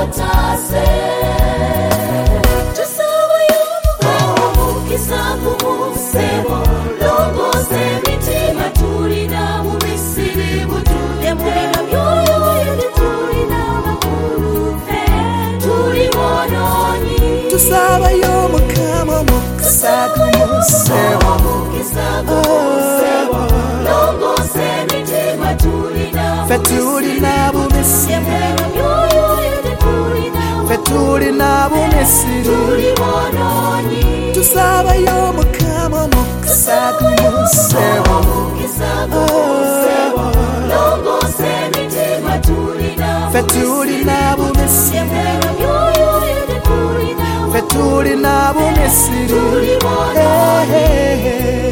batase tusaba y'umukama mukisa kumusebo longose mitima tulina mu Misiri butude mulina byoyo tulina makulu tuli bononyi tusaba y'umukama mukisa kumusebo longose mitima tulina mu Misiri tulina mu Misiri tusaba y'umukama mukisa kumusebo longose mitima tulina mu Misiri tulina mu Misiri